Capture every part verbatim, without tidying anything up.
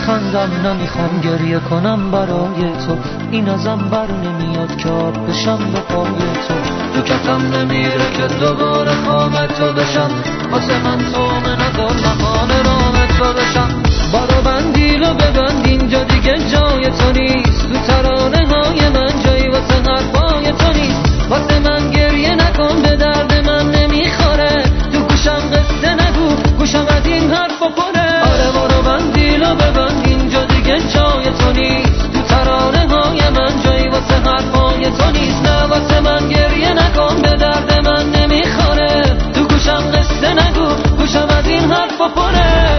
نمیخندم نمیخوام گریه کنم برای تو، این ازم بر نمیاد که آب بشم به پای تو. تو کتم نمیره که دوباره خواب تو بشم، واسه من تو من ندار مهان رام تو بشم. بارو بندیلو ببند اینجا دیگه جای تو نیست، تو ترانه های من جایی واسه حرفای تو نیست. واسه من گریه نکن به درد من نمیخوره، تو گوشم قصه نگو گوشم از این حرفا پره. آره بارو بندیلو ببند اینجا دیگه جای تو نیست، تو ترانه های من جایی واسه حرفای تو نیست. نه واسه من گریه نکن به درد من نمیخوره، تو گوشم قصه نگو گوشم از این حرفا پره.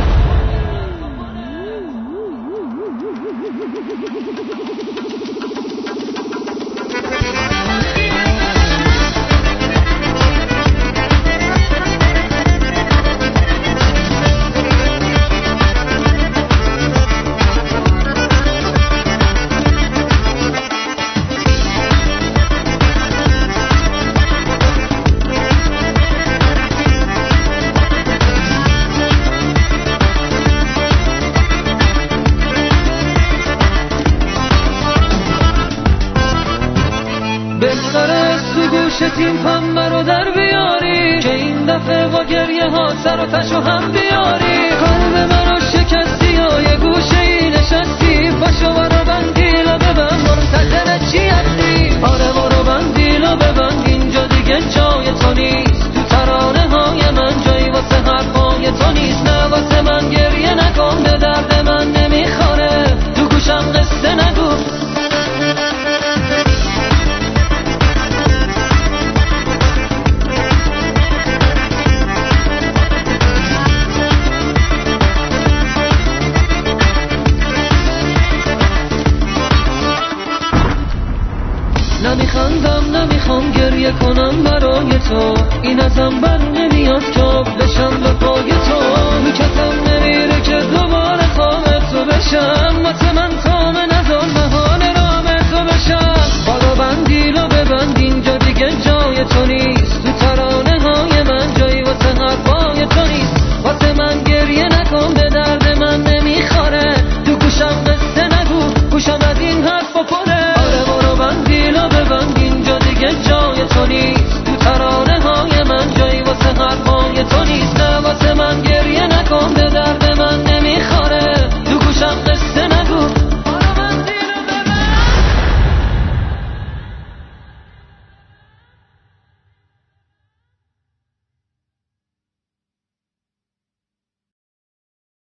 بهتره تو گوشت این پنبه رو در بیاری، که این دفعه با گریه ها سر و تشو هم بیاری. قلب منو شکستی و یه گوشه ای نشستی، باشو برو بندیلو ببند منتظر چی هستی. آره برو بندیلو ببند اینجا دیگه جای تو نیست، تو ترانه های من جایی واسه حرفای تو نیست. نه واسه من گریه نکن به درد من نمیخوره، تو گوشم قصه نگو. نمیخندم نمیخوام گریه کنم برای تو، این ازم بر نمیاد که آب بشم به پای تو. میکتم نمیره که دوباره خواب تو بشم، واسه من تامه نزار مهان رام تو بشم. بارو بندیلو ببند اینجا دیگه جای تو نیست،